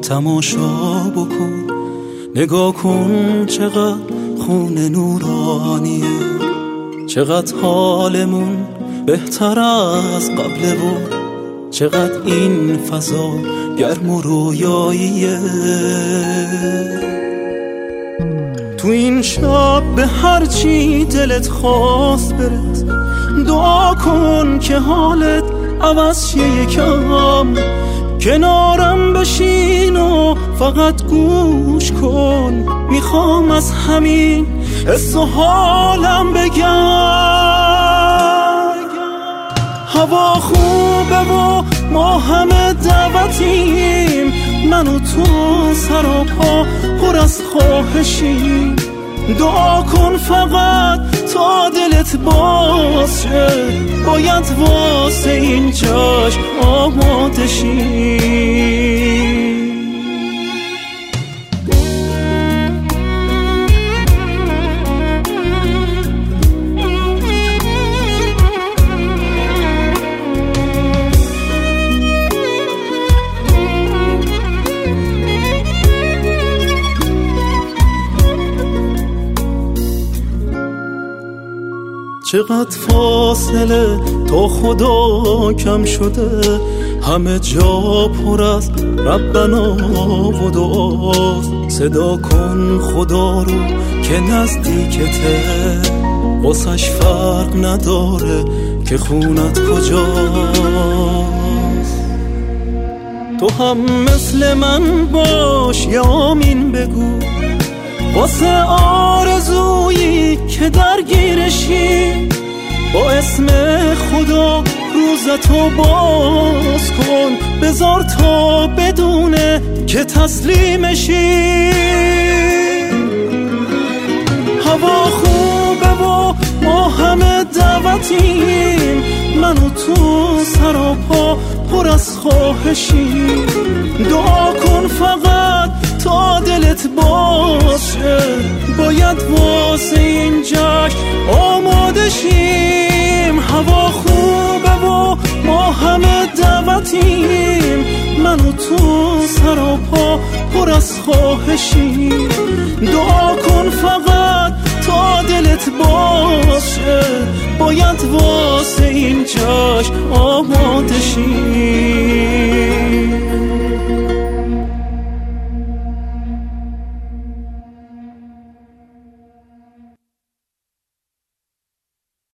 تماشا بکن، نگاه کن چقدر خون نورانیه، چقدر حالمون بهتر از قبل و چقدر این فضا گرم و رویاییه. تو این شب به هر چی دلت خواست برس، دعا کن که حالت عوض شه یکم، کنارم بشین و فقط گوش کن، میخوام از همین حس و حالم بگم. هوا خوبه و ما همه دعوتیم، من و تو سر و پا پر از خواهشیم، دعا کن فقط تا دلت باز شه، باید واسه این جشن آماده شی. چقدر فاصله تا خدا کم شده، همه جا پر از ربنا و دعاست، صدا کن خدا رو که نزدیکته، واسش فرق نداره که خونت کجاست. تو هم مثل من باش یا آمین بگو، واسه آرزویی که درگیرشی، با اسم خدا روزتو باز کن، بذار تا بدونه که تسلیمشی. هوا خوبه و ما همه دعوتیم، من و تو سر و پا پر از خواهشیم، دعا کن فقط تا دلت باشه، باید واسه این جشن آماده شیم. هوا خوبه و ما همه دعوتیم، من و تو سر و پا پر از خواهشیم، دعا کن فقط تا دلت باشه، باید واسه این جشن آماده شیم.